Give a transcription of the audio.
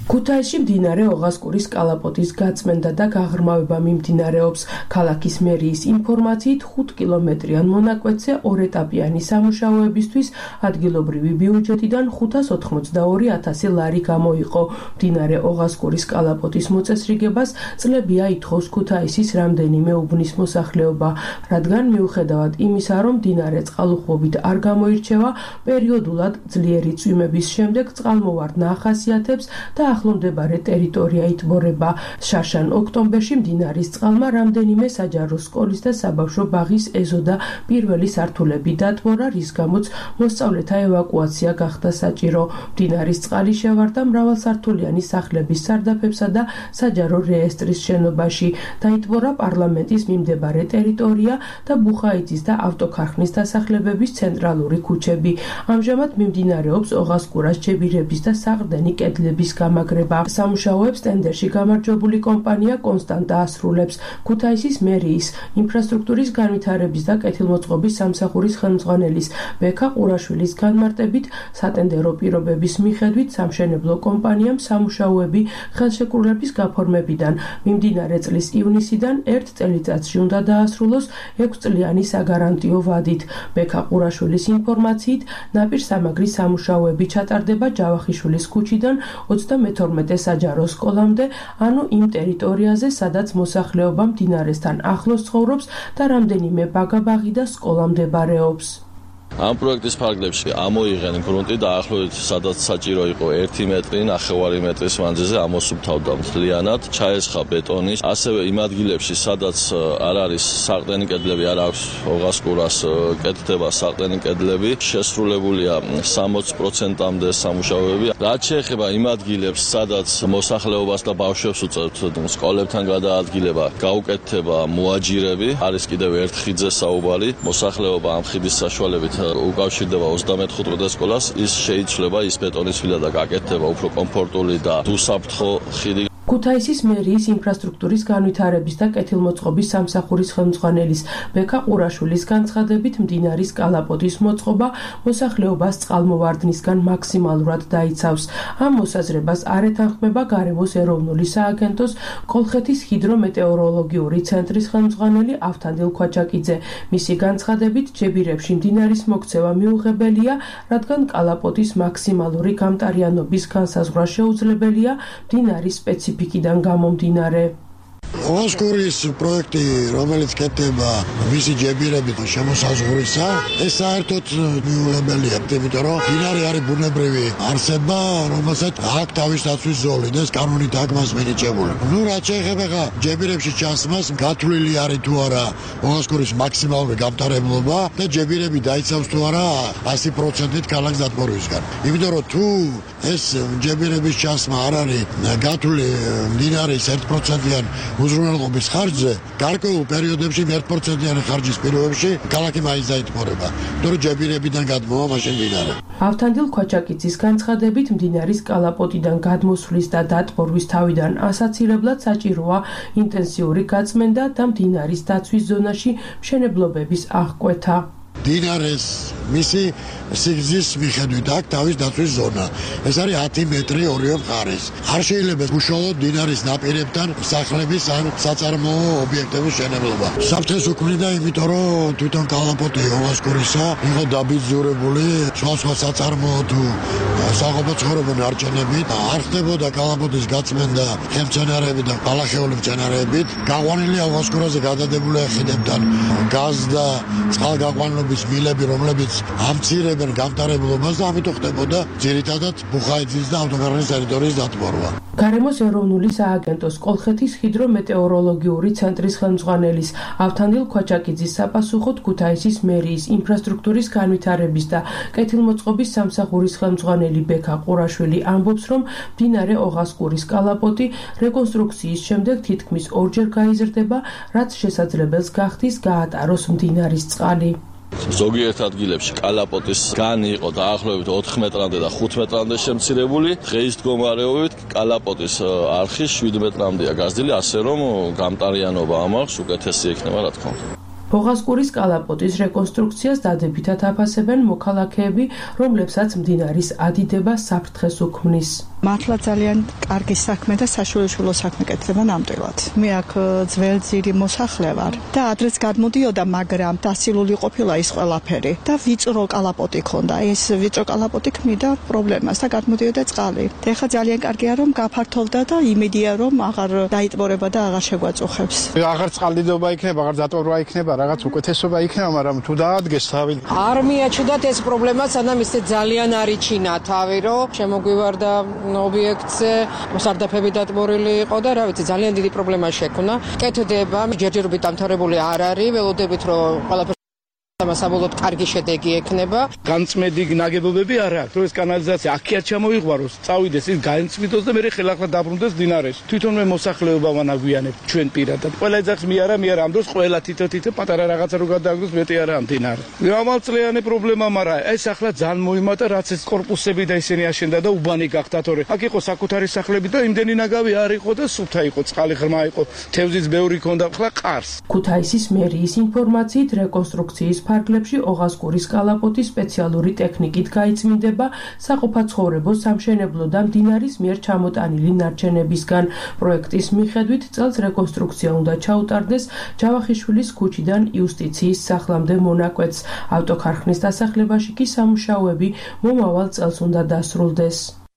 ქუთაისში მდინარე ოღასკურის კალაპოტის გაწმენდა და გაღრმავება მიმდინარეობს. ქალაქის მერიის ინფორმაციით 5 კილომეტრიან მონაკვეთზე ორეტაპიანი სამუშაოებისთვის ადგილობრივი ბიუჯეტიდან 582,000 ლარი გამოიყო. მდინარე ოღასკურის კალაპოტის მოწესრიგებას წლებია ითხოვს ქუთაისის რამდენიმე უბნის მოსახლეობა, რადგან მიუხედავად იმისა, რომ მდინარე წყალუხვობით არ გამოირჩევა, პერიოდულად ძლიერი წვიმების შემდეგ წყალმოვარდნა ახასიათებს და ახლომდებარე ტერიტორია იტბორება. შარშან ოქტომბერში მდინარის წყალმა რამდენიმე საჯარო სკოლის და საბავშვო ბაღის ეზო და პირველი სართულები დატბორა, რის გამოც მოსწავლეთა ევაკუაცია გახდა საჭირო. მდინარის წყალი შევარდა მრავალსართულიანი სახლების სარდაფებსა და საჯარო რეესტრის შენობაში. დაიტბორა პარლამენტის მიმდებარე ტერიტორია და ბუხაიძის და ავტოქარხნის დასახლებების ცენტრალური ქუჩები. ამჟამად მიმდინარეობს ოღასკურას ჯებირების და საყრდენი კედლების გამაგრება. სამუშაოებს ტენდერში გამარჯვებული კომპანია კონსტანტა ასრულებს. ქუთაისის მერიის ინფრასტრუქტურის განვითარების და კეთილმოწყობის სამსახურის ხელმძღვანელის ბექა ყურაშვილის განმარტებით, სატენდერო პირობების მიხედვით სამშენებლო კომპანიამ სამუშაოები ხელშეკრულების გაფორმებიდან მიმდინარე წლის ივნისიდან 1 წელიწადში უნდა დაასრულოს 6 წლიანი საგარანტიო ვადით. ბექა ყურაშვილის ინფორმაციით, ნაპირსამაგრის სამუშაოები ჩატარდება ჯავახიშვილის ქუჩიდან 32 საჯარო სკოლამდე, ანუ იმ ტერიტორიაზე, სადაც მოსახლეობა მდინარესთან ახლოს ცხოვრობს და რამდენიმე ბაგაბაღი და სკოლა მდებარეობს. ამ პროექტის ფარგლებში ამოიღენ გრუნტი დაახლოებით სადაც საჭირო იყო 1 მეტრი, 9 მეტრის მანძილზე ამოსუფთავდა მთლიანად, ჩაესხა ბეტონი. ასევე იმ ადგილებში, სადაც არ არის საყრდენი კედლები, არ აქვს ოღასკურას კეთდება საყრდენი კედლები, შესრულებულია 60%-მდე სამუშაოები. რაც შეეხება იმ ადგილებს, სადაც მოსახლეობას და ბავშვებს უწევთ სკოლებთან გადაადგილება, გაუკეთდება მოაჯირები. არის კიდევ ერთ ხიდზე საუბარი, მოსახლეობა ამ ხიდის საშუალებით უკავშირდება 35 სკოლას, ის შეიცვლება, ის ბეტონის ვილა და გაკეთდება უფრო კომფორტული და უსაფრთხო ხიდი. ქუთაისის მერიის ინფრასტრუქტურის განვითარების და კეთილმოწყობის სამსახურის ხელმძღვანელის ბექა ყურაშვილის განცხადებით, მდინარის კალაპოტის მოწყობა მოსახლეობას წყალმოვარდნისგან მაქსიმალურად დაიცავს. ამ მოსაზრებას არ ეთანხმება გარემოს ეროვნული სააგენტოს კოლხეთის ჰიდრომეტეოროლოგიური ცენტრის ხელმძღვანელი ავთანდილ ქვაჩაკიძე. მისი განცხადებით, ჯებირებში მდინარის მოქცევა მიუღებელია, რადგან კალაპოტის მაქსიმალური გამტარიანობის განსაზღვრა შეუძლებელია მდინარის სპეციფიკიდან გამომდინარე. ოღასკურის პროექტი, რომელიც კეთდება მისი ჯებირებით შემოსაზღვრისა, ეს საერთოდ მიუღებელია, იმიტომ რომ მდინარე არის ბუნებრივი არსება, რომელსაც აქვს თავის დაცვის ზოლი და ეს კანონით აქვს მას მინიჭებული. რაც შეეხება ჯებირებში ჩასმას, გათვლილი არის თუ არა ოღასკურის მაქსიმალური გამტარებლობა და ჯებირები დაიცავს თუ არა 100%-ით ქალაქის დატბორვისგან. იმიტომ რომ თუ ეს ჯებირების ჩასმა არ არის გათვლილი მდინარის 1%-იან უზრუნველყოფის ხარჯზე, გარკვეულ პერიოდებში 1%-იანი ხარჯის პირობებში ქალაქი მაინც დაიტბორება. იმიტომ რომ ჯებირებიდან გადმოვა მაშინ მდინარე. ავთანდილ ქვაჩაკიძის განცხადებით, მდინარის კალაპოტიდან გადმოსვლის და დატბორვის თავიდან ასაცილებლად საჭიროა ინტენსიური გაწმენდა და მდინარის დაცვის ზონაში მშენებლობების აღკვეთა. მდინარეს მისი სიგრძის მიხედვით აქვს თავის დაცვის ზონა. ეს არის 10 მეტრი ორივე მხარეს. არ შეიძლება უშუალოდ მდინარის ნაპირებთან სახლების ან საწარმოო ობიექტების შენებლობა. საფრთხეს უქმნიდა, იმიტომ რომ თვითონ კალაპოტი ოღასკურისა იყო დაბიძურებული სხვა საწარმოო თუ საყოფაცხოვრებო ნარჩენებით. არ ხდებოდა კალაპოტის გაწმენდა ხელმცენარეებით და ბალახეული მცენარეებით. გაყვანილია ოღასკურაზე გადადებული ხიდებთან გაზ და წყალგაყვანობის მილები, რომლებიც ამცირებენ გამტარებლობას და ამიტომ ხდებოდა ძირითადად ბუხაიძის და ავტოგარაჟის ტერიტორიის დატბორვა. გარემოს ეროვნული სააგენტოს კოლხეთის ჰიდრომეტეოროლოგიური ცენტრის ხელმძღვანელის ავთანდილ ქვაჩაკიძის საპასუხოდ ქუთაისის მერიის ინფრასტრუქტურის განვითარების და კეთილმოწყობის სამსახურის ხელმძღვანელი ბექა ყურაშვილი ამბობს, რომ მდინარე ოღასკურის კალაპოტი რეკონსტრუქციის შემდეგ თითქმის 2-ჯერ გაიზრდება, რაც შესაძლებელს გახდის გაატაროს მდინარის წყალი. ზოგიერთ ადგილებში კალაპოტის განი იყო დაახლოებით 4 მეტრამდე და 5 მეტრამდე შემცირებული. დღეის მდგომარეობით კალაპოტის არხი 7 მეტრამდეა გაზრდილი, ასე რომ გამტარიანობა ამაქვს უკეთესი იქნება, რა თქმა უნდა. ოღასკურის კალაპოტის რეკონსტრუქციას დადებითად აფასებენ მოქალაქეები, რომლებსაც მდინარის ადიდება საფრთხეს უქმნის. მართლა ძალიან კარგი საქმე და საშუალო საქმე კეთდება ნამდვილად. მე აქ ძველძირი მოსახლე ვარ და ადრეც გადმოდიოდა, მაგრამ დასილული ყოფილა ის ყველაფერი და ვიწრო კალაპოტი ქონდა. ეს ვიწრო კალაპოტი ქმნიდა პრობლემას და გადმოდიოდა წყალი. და ეხლა ძალიან კარგია რომ გაფართოვდა და იმედია რომ აღარ დაიტბორება და აღარ შეგვაწუხებს. აღარ წყალდიდობა იქნება, აღარ დატოვება იქნება, რაღაც უკეთესობა იქნება, მაგრამ თუ დაადგეს თავი. არ მიაჩნდათ ეს პრობლემა, სანამ ისე ძალიან არიჩინა თავი, რომ შემოგვივარდა ობიექტზე, სარდაფები დატბორილი იყო და რა ვიცი, ძალიან დიდი პრობლემა შექმნა. კეთდება, ჯერჯერობით დამთავრებული არ არის, ველოდებით რომ ყველაფერი საბოლოოდ კარგი შედეგი ექნება. განწმედი ნაგებობები არ აქვს, რომ ეს კანალიზაცია აქიაც ჩამოიღვაროს, წავიდეს ის გაენწმიდოს და მე ხელახლა დაბრუნდეს დინარეს. თვითონვე მოსახლეობა ვანაგვიანებ ჩვენ პირადად. ყველა ეძახს მე არა, ამ დროს ყველა თითო პატარა რაღაცა რო გადააგდოს, მეტი არა ამ დინარე. გამალწლიანი პრობლემა, მაგრამ ეს ახლა ძალიან მოიმატა, რაც ეს კორპუსები და ისინი აშენდა და უბანი გახდა, თორე აქ იყო საკუთარი სახლები და იმდენი ნაგავი არ იყო და სუფთა იყო, წყალი ღრმა იყო, თევზიც ბევრი ქონდა, ახლა ყარს. ქუთაისის მერიის ინფორმაციით რეკონსტრუქციის ფარგლებში ოღასკურის კალაპოტი სპეციალური ტექნიკით გაიწმინდება საყოფაცხოვრებო, სამშენებლო და მდინარის მიერ ჩამოტანილი ნარჩენებისგან. პროექტის მიხედვით წელს რეკონსტრუქცია უნდა ჩაუტარდეს ჯავახიშვილის ქუჩიდან იუსტიციის სახლამდე მონაკვეთს. ავტოქარხნის დასახლებაში კი სამუშაოები მომავალ წელს უნდა დასრულდეს.